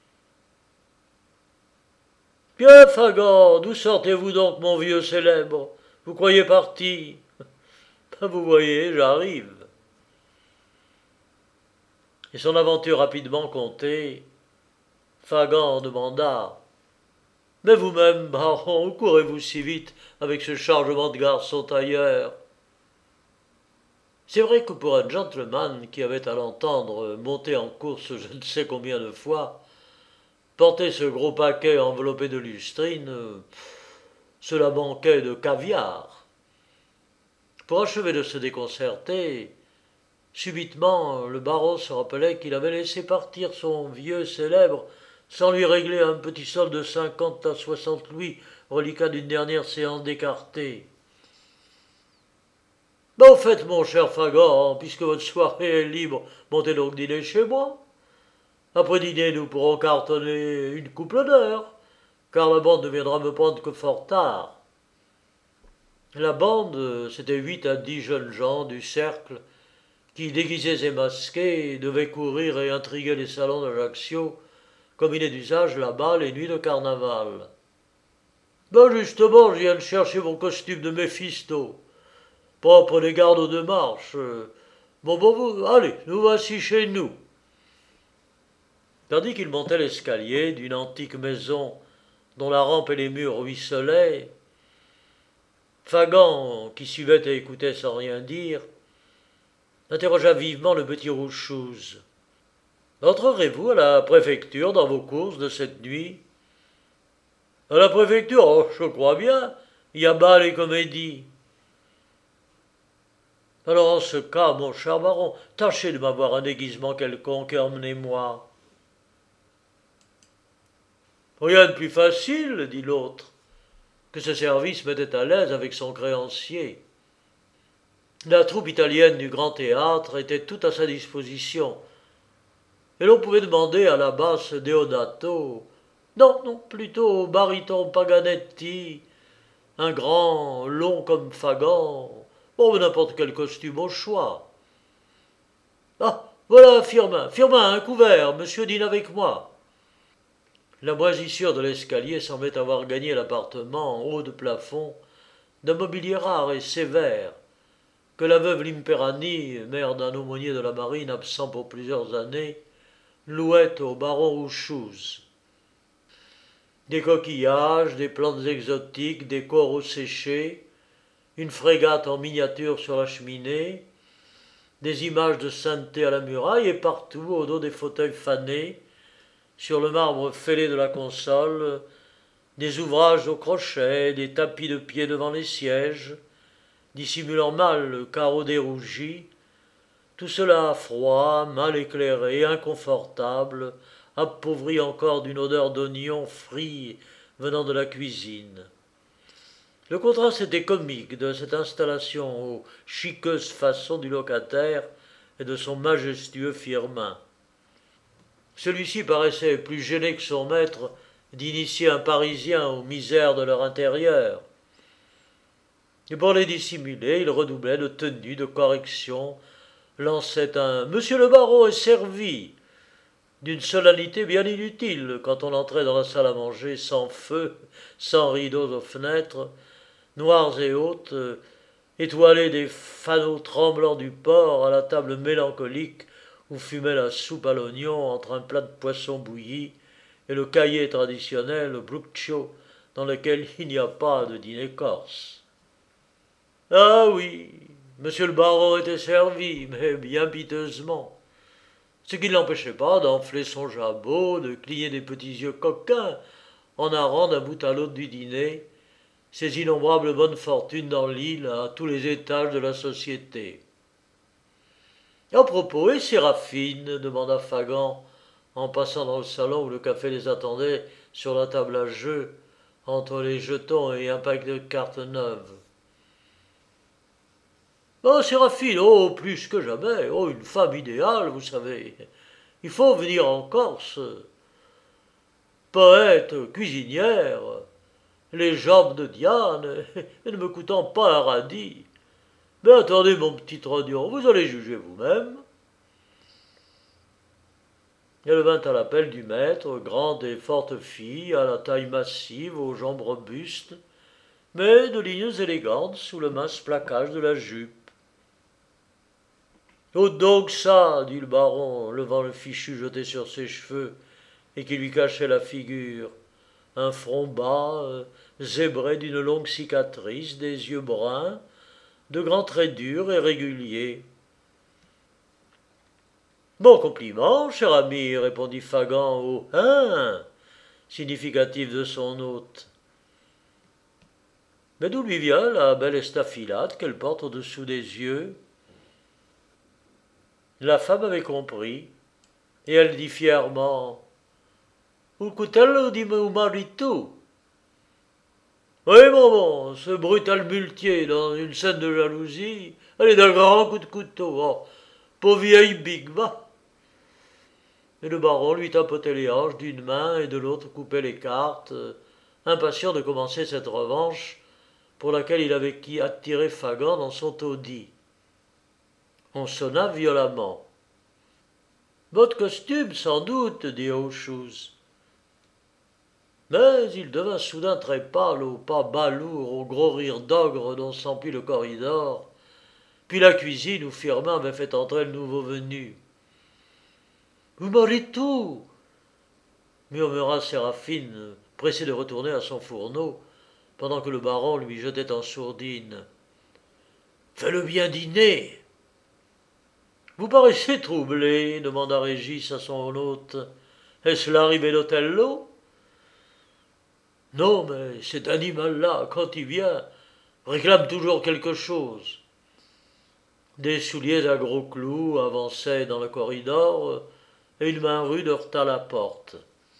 « Bien, Fagan, d'où sortez-vous donc, mon vieux célèbre? Vous croyez parti? Ben, vous voyez, j'arrive. » Et son aventure rapidement contée, Fagan demanda: « Mais vous-même, baron, où courez-vous si vite avec ce chargement de garçons tailleurs ?» C'est vrai que pour un gentleman qui avait à l'entendre monter en course je ne sais combien de fois, porter ce gros paquet enveloppé de lustrine, cela manquait de caviar. Pour achever de se déconcerter, subitement le baron se rappelait qu'il avait laissé partir son vieux célèbre sans lui régler un petit solde de cinquante à soixante louis, reliquat d'une dernière séance d'écarté. « Ben, au fait, mon cher Fagan, puisque votre soirée est libre, montez donc dîner chez moi. Après dîner, nous pourrons cartonner une couple d'heures, car la bande ne viendra me prendre que fort tard. » La bande, c'était huit à dix jeunes gens du cercle qui, déguisés et masqués, devaient courir et intriguer les salons d'Ajaccio, comme il est d'usage là-bas les nuits de carnaval. « Ben justement, je viens de chercher mon costume de Méphisto. Pas prenez garde aux deux marches. Bon, bon, bon, allez, nous voici chez nous. » Tandis qu'il montait l'escalier d'une antique maison dont la rampe et les murs ruisselaient, Fagan, qui suivait et écoutait sans rien dire, interrogea vivement le petit Rouge-Chouze. « Entrerez-vous à la préfecture dans vos courses de cette nuit ?»« À la préfecture, oh, je crois bien, il y a bal et comédie. »« Alors en ce cas, mon cher baron, tâchez de m'avoir un déguisement quelconque et emmenez-moi. »« Rien de plus facile, dit l'autre, que ce service mettait à l'aise avec son créancier. La troupe italienne du Grand Théâtre était toute à sa disposition, et l'on pouvait demander à la basse Deodato, non, non, plutôt au baryton Paganetti, un grand, long comme Fagan, bon, n'importe quel costume au choix. « Ah, voilà Firmin, Firmin, un couvert, monsieur dîne avec moi. » La moisissure de l'escalier semblait avoir gagné l'appartement en haut de plafond d'un mobilier rare et sévère, que la veuve Limperani, mère d'un aumônier de la marine absent pour plusieurs années, louait au baron Rouge-Chouze. Des coquillages, des plantes exotiques, des coraux séchés, une frégate en miniature sur la cheminée, des images de sainteté à la muraille et partout, au dos des fauteuils fanés, sur le marbre fêlé de la console, des ouvrages au crochet, des tapis de pied devant les sièges, dissimulant mal le carreau dérougi, Tout cela froid, mal éclairé, inconfortable, appauvri encore d'une odeur d'oignon frits venant de la cuisine. Le contraste était comique de cette installation aux chiqueuses façons du locataire et de son majestueux firmin. Celui-ci paraissait plus gêné que son maître d'initier un Parisien aux misères de leur intérieur. Et pour les dissimuler, il redoublait de tenue, de correction, lançait un Monsieur le baron est servi d'une solennité bien inutile quand on entrait dans la salle à manger sans feu, sans rideaux aux fenêtres, noires et hautes, étoilées des fanaux tremblants du porc à la table mélancolique où fumait la soupe à l'oignon entre un plat de poisson bouilli et le cahier traditionnel Bruccio dans lequel il n'y a pas de dîner corse. Ah oui, monsieur le baron était servi, mais bien piteusement, ce qui ne l'empêchait pas d'enfler son jabot, de cligner des petits yeux coquins en narrant d'un bout à l'autre du dîner ses innombrables bonnes fortunes dans l'île à tous les étages de la société. À propos, et Séraphine demanda Fagan, en passant dans le salon où le café les attendait sur la table à jeu, entre les jetons et un paquet de cartes neuves. Oh, Séraphine, oh, plus que jamais, oh, une femme idéale, vous savez. Il faut venir en Corse. Poète, cuisinière, les jambes de Diane, et ne me coûtant pas un radis. Mais attendez, mon petit trognon, vous allez juger vous-même. Elle vint à l'appel du maître, grande et forte fille, à la taille massive, aux jambes robustes, mais de lignes élégantes sous le mince plaquage de la jupe. Oh donc ça, dit le baron, levant le fichu jeté sur ses cheveux et qui lui cachait la figure, un front bas, euh, zébré d'une longue cicatrice, des yeux bruns, de grands traits durs et réguliers. Bon compliment, cher ami, répondit Fagan au hein, significatif de son hôte. Mais d'où lui vient la belle estafilade qu'elle porte au-dessous des yeux? La femme avait compris, et elle dit fièrement Un coutello di mio marito. Oui, maman, ce brutal muletier dans une scène de jalousie, elle est d'un grand coup de couteau. Oh, pauvre vieille bigue, va. Et le baron lui tapotait les hanches d'une main et de l'autre coupait les cartes, impatient de commencer cette revanche pour laquelle il avait attiré Fagan dans son taudis. On sonna violemment. Votre costume, sans doute, dit Auchous. Mais il devint soudain très pâle, au pas balourd, au gros rire d'ogre dont s'emplit le corridor, puis la cuisine où Firmin avait fait entrer le nouveau venu. Vous m'aurez tout, murmura Séraphine, pressée de retourner à son fourneau, pendant que le baron lui jetait en sourdine. Fais-le bien dîner. Vous paraissez troublé, demanda Régis à son hôte. Est-ce l'arrivée d'Othello? Non, mais cet animal-là, quand il vient, réclame toujours quelque chose. Des souliers à gros clous avançaient dans le corridor, et une main rude heurta la porte.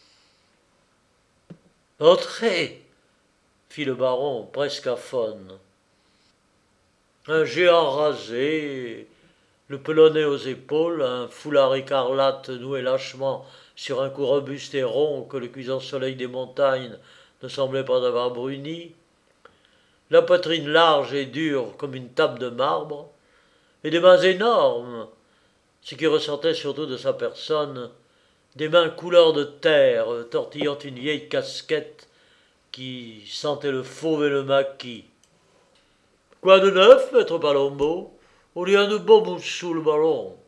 Entrez, fit le baron, presque aphone. Un géant rasé, le pelonnet aux épaules, un foulard écarlate noué lâchement sur un cou robuste et rond que le cuisant soleil des montagnes ne semblait pas avoir bruni, la poitrine large et dure comme une table de marbre, et des mains énormes, ce qui ressortait surtout de sa personne, des mains couleur de terre, tortillant une vieille casquette qui sentait le fauve et le maquis. Quoi de neuf, maître Palombo? On y a de beaux mouches sous le ballon.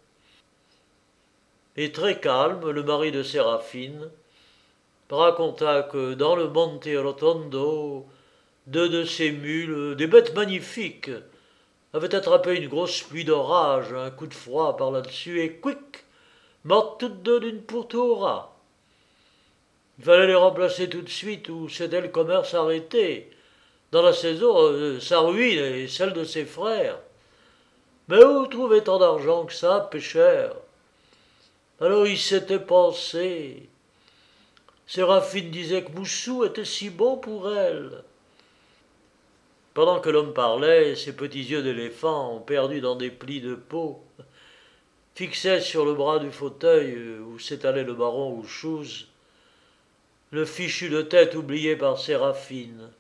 Et très calme, le mari de Séraphine raconta que dans le Monte Rotondo, deux de ses mules, des bêtes magnifiques, avaient attrapé une grosse pluie d'orage, un coup de froid par là-dessus, et quick, mortes toutes deux d'une pourtoura. Il fallait les remplacer tout de suite, ou c'était le commerce arrêté. Dans la saison, euh, sa ruine et celle de ses frères. Mais où trouver tant d'argent que ça, péchère? Alors il s'était pensé. Séraphine disait que Moussou était si bon pour elle. Pendant que l'homme parlait, ses petits yeux d'éléphant, perdus dans des plis de peau, fixaient sur le bras du fauteuil où s'étalait le baron Ouchouz, le fichu de tête oublié par Séraphine.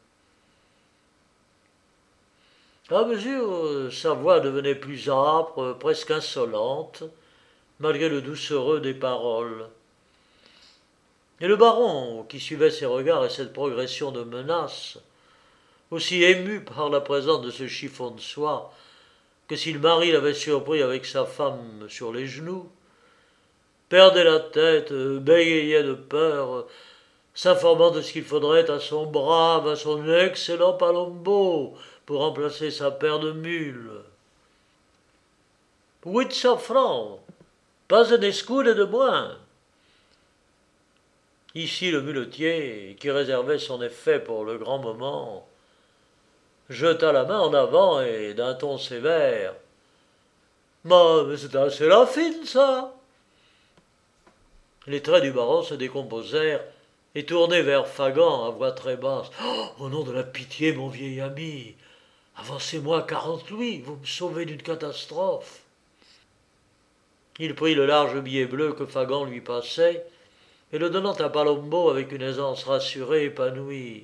À mesure, sa voix devenait plus âpre, presque insolente, malgré le doucereux des paroles. Et le baron, qui suivait ses regards et cette progression de menaces, aussi ému par la présence de ce chiffon de soie que si le mari l'avait surpris avec sa femme sur les genoux, perdait la tête, bégayait de peur, s'informant de ce qu'il faudrait à son brave, à son excellent Palombo pour remplacer sa paire de mules. Huit cents francs, pas un escoude de moins. Ici le muletier, qui réservait son effet pour le grand moment, jeta la main en avant et d'un ton sévère. Mais c'est un Séraphine, ça. Les traits du baron se décomposèrent et tourné vers Fagan à voix très basse. « Au nom de la pitié, mon vieil ami, avancez-moi quarante louis, vous me sauvez d'une catastrophe. » Il prit le large billet bleu que Fagan lui passait et le donnant à Palombo avec une aisance rassurée, épanouie.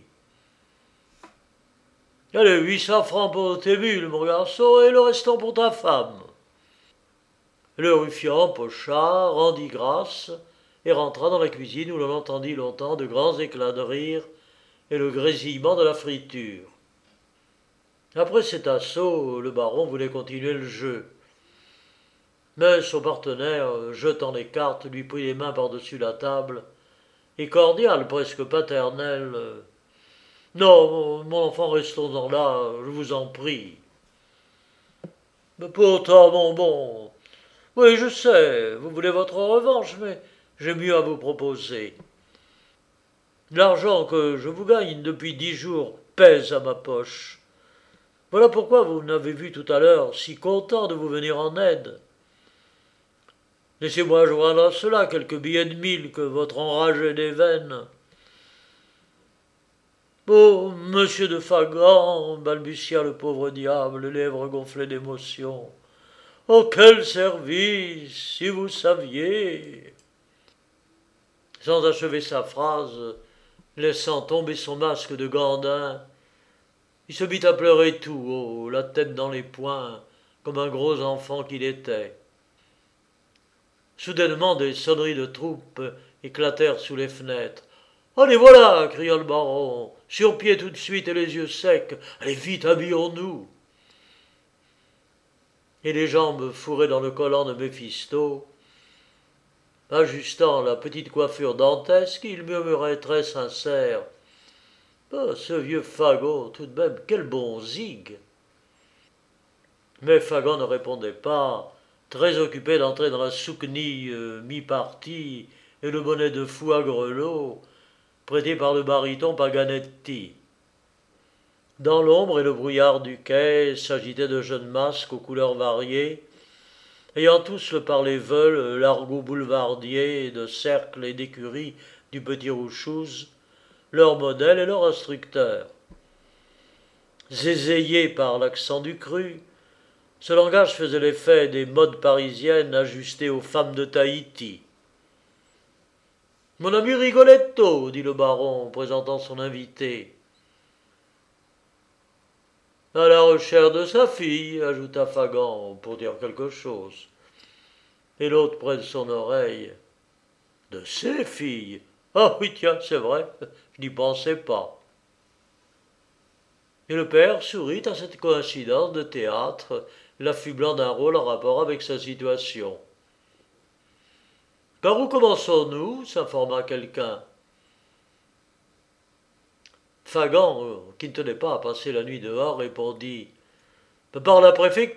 « Allez, huit cents francs pour tes mules, mon garçon, et le restant pour ta femme. » Le ruffian pocha, rendit grâce, et rentra dans la cuisine où l'on entendit longtemps de grands éclats de rire et le grésillement de la friture. Après cet assaut, le baron voulait continuer le jeu. Mais son partenaire, jetant les cartes, lui prit les mains par-dessus la table, et cordial, presque paternel. « Non, mon enfant, restons-en là, je vous en prie. »« Mais pourtant, mon bon, oui, je sais, vous voulez votre revanche, mais j'ai mieux à vous proposer. L'argent que je vous gagne depuis dix jours pèse à ma poche. Voilà pourquoi vous m'avez vu tout à l'heure si content de vous venir en aide. Laissez-moi joindre à cela quelques billets de mille que votre enragé des veines. »« Oh, monsieur de Fagan, balbutia le pauvre diable, les lèvres gonflées d'émotion. Oh, quel service, si vous saviez. » Sans achever sa phrase, laissant tomber son masque de gandin, il se mit à pleurer tout haut, la tête dans les poings, comme un gros enfant qu'il était. Soudainement, des sonneries de troupes éclatèrent sous les fenêtres. « Allez, voilà » cria le baron, « sur pied tout de suite et les yeux secs. Allez vite, habillons-nous. » Et les jambes fourrées dans le collant de Méphisto, ajustant la petite coiffure dantesque, il murmurait très sincère. Oh, ce vieux Fagot, tout de même, quel bon zig. Mais Fagon ne répondait pas, très occupé d'entrer dans la souquenille euh, mi-partie et le bonnet de fou à grelots, prêté par le baryton Paganetti. Dans l'ombre et le brouillard du quai s'agitaient de jeunes masques aux couleurs variées, ayant tous le parler veule, l'argot boulevardier de cercles et d'écuries du petit Rouchouz, leur modèle et leur instructeur. Zézayé par l'accent du cru, ce langage faisait l'effet des modes parisiennes ajustées aux femmes de Tahiti. « Mon ami Rigoletto, » dit le baron, présentant son invité. « À la recherche de sa fille, » ajouta Fagan, pour dire quelque chose. Et l'autre près de son oreille. « De ses filles. Ah oui, tiens, c'est vrai, je n'y pensais pas. » Et le père sourit à cette coïncidence de théâtre, l'affublant d'un rôle en rapport avec sa situation. « Par où commençons-nous » s'informa quelqu'un. Fagan, qui ne tenait pas à passer la nuit dehors, répondit « Par la préfecture ?»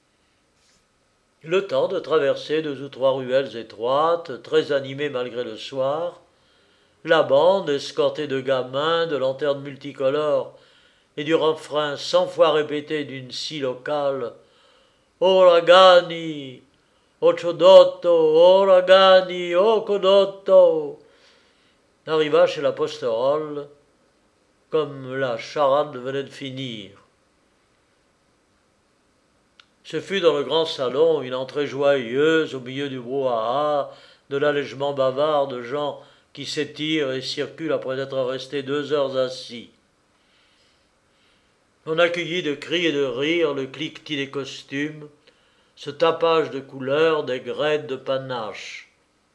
Le temps de traverser deux ou trois ruelles étroites, très animées malgré le soir, la bande, escortée de gamins, de lanternes multicolores et du refrain cent fois répété d'une scie locale Oragani, Ochodotto, Oragani, Ocodotto, arriva chez la Posterole, comme la charade venait de finir. Ce fut dans le grand salon une entrée joyeuse au milieu du brouhaha, de l'allègement bavard de gens qui s'étirent et circulent après être restés deux heures assis. On accueillit de cris et de rires le cliquetis des costumes, ce tapage de couleurs, des graides de panache.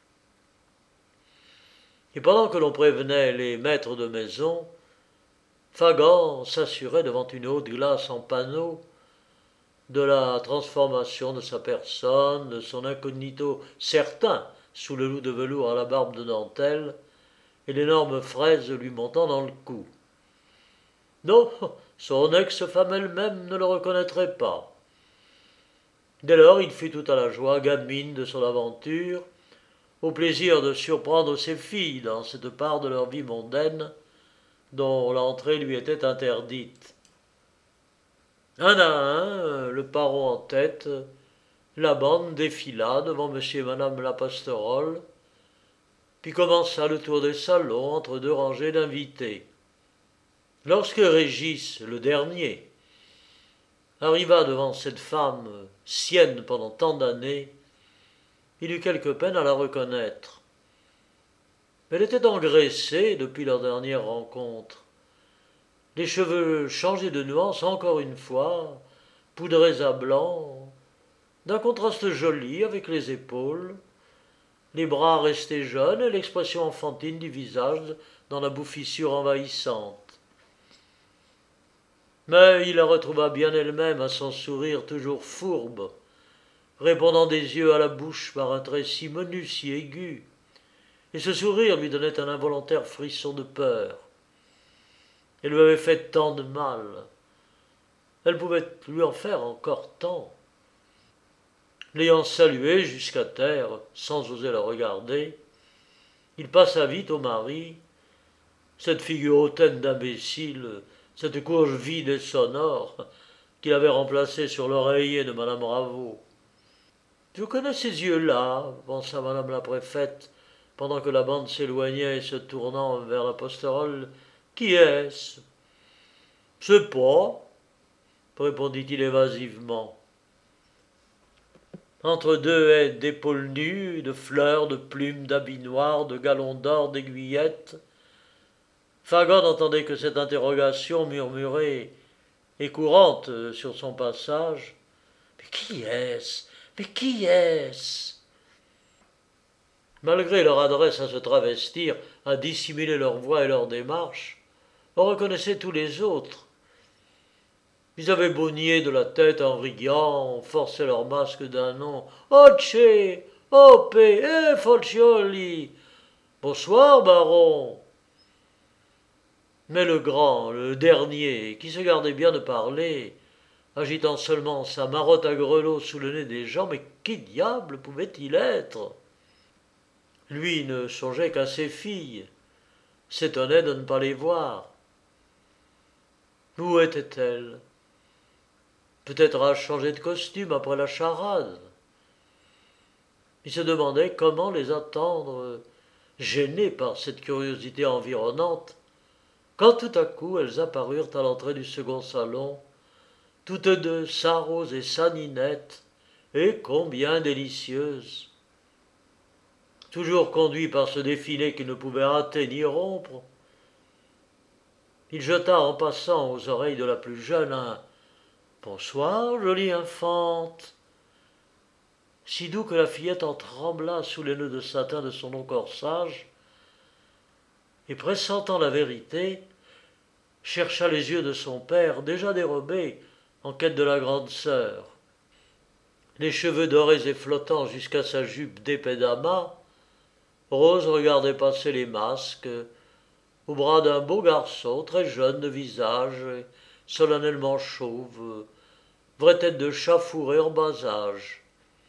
Et pendant que l'on prévenait les maîtres de maison, Fagan s'assurait devant une haute glace en panneau de la transformation de sa personne, de son incognito certain sous le loup de velours à la barbe de dentelle et l'énorme fraise lui montant dans le cou. Non, son ex-femme elle-même ne le reconnaîtrait pas. Dès lors, il fut tout à la joie gamine de son aventure, au plaisir de surprendre ses filles dans cette part de leur vie mondaine dont l'entrée lui était interdite. Un à un, le paron en tête, la bande défila devant monsieur et madame la Posterole, puis commença le tour des salons entre deux rangées d'invités. Lorsque Régis, le dernier, arriva devant cette femme sienne pendant tant d'années, il eut quelque peine à la reconnaître. Elle était engraissée depuis leur dernière rencontre. Les cheveux changés de nuance encore une fois, poudrés à blanc, d'un contraste joli avec les épaules, les bras restés jeunes et l'expression enfantine du visage dans la bouffissure envahissante. Mais il la retrouva bien elle-même à son sourire toujours fourbe, répondant des yeux à la bouche par un trait si menu, si aigu, et ce sourire lui donnait un involontaire frisson de peur. Elle lui avait fait tant de mal. Elle pouvait lui en faire encore tant. L'ayant saluée jusqu'à terre, sans oser la regarder, il passa vite au mari, cette figure hautaine d'imbécile, cette courge vide et sonore, qu'il avait remplacée sur l'oreiller de madame Raveau. « Je connais ces yeux-là, pensa madame la préfète, pendant que la bande s'éloignait et se tournant vers la Posterole. Qui est-ce ? C'est pas, répondit-il évasivement. Entre deux haies d'épaules nues, de fleurs, de plumes, d'habits noirs, de galons d'or, d'aiguillettes, Fagon n'entendait que cette interrogation murmurée et courante sur son passage. « Mais qui est-ce ? Mais qui est-ce » Malgré leur adresse à se travestir, à dissimuler leur voix et leur démarche, on reconnaissait tous les autres. Ils avaient beau nier de la tête en riant, forcé leur masque d'un nom. « Oce, Ope, eh, Folcioli !»« Bonsoir, baron !» Mais le grand, le dernier, qui se gardait bien de parler, agitant seulement sa marotte à grelots sous le nez des gens, mais qui diable pouvait-il être ? Lui ne songeait qu'à ses filles, s'étonnait de ne pas les voir. Où étaient-elles ? Peut-être à changer de costume après la charade. Il se demandait comment les attendre, gêné par cette curiosité environnante, quand tout à coup elles apparurent à l'entrée du second salon, toutes deux Sarros et Saninettes, et combien délicieuses. Toujours conduit par ce défilé qu'il ne pouvait hâter ni rompre, il jeta en passant aux oreilles de la plus jeune un « Bonsoir, jolie infante !» si doux que la fillette en trembla sous les nœuds de satin de son long corsage, et pressentant la vérité, chercha les yeux de son père, déjà dérobé, en quête de la grande sœur. Les cheveux dorés et flottants jusqu'à sa jupe d'épais d'amas, Rose regardait passer les masques, au bras d'un beau garçon, très jeune de visage, solennellement chauve, vraie tête de chat fourré en bas âge.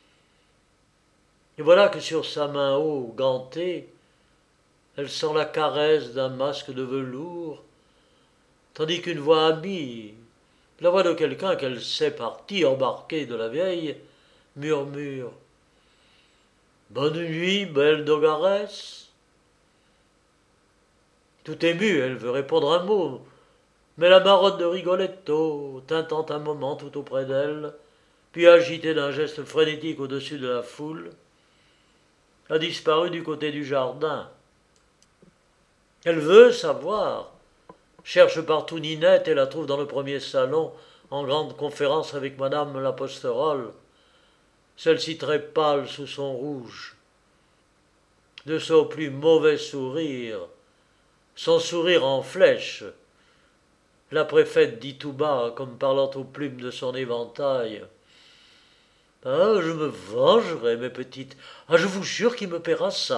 Et voilà que sur sa main haut, gantée, elle sent la caresse d'un masque de velours, tandis qu'une voix amie, La voix de quelqu'un qu'elle sait partie embarquée de la vieille murmure « Bonne nuit, belle Dogarès !» Tout émue, elle veut répondre un mot, mais la marotte de Rigoletto, tintant un moment tout auprès d'elle, puis agitée d'un geste frénétique au-dessus de la foule, a disparu du côté du jardin. Elle veut savoir, cherche partout Ninette et la trouve dans le premier salon, en grande conférence avec madame la Posterole, celle-ci très pâle sous son rouge. De son plus mauvais sourire, son sourire en flèche, la préfète dit tout bas, comme parlant aux plumes de son éventail. « Ah, je me vengerai, mes petites. Ah, je vous jure qu'il me paiera ça. »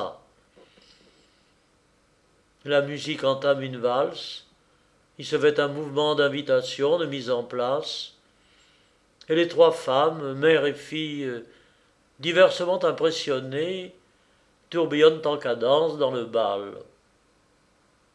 La musique entame une valse. Il se fait un mouvement d'invitation, de mise en place. Et les trois femmes, mère et fille, diversement impressionnées, tourbillonnent en cadence dans le bal.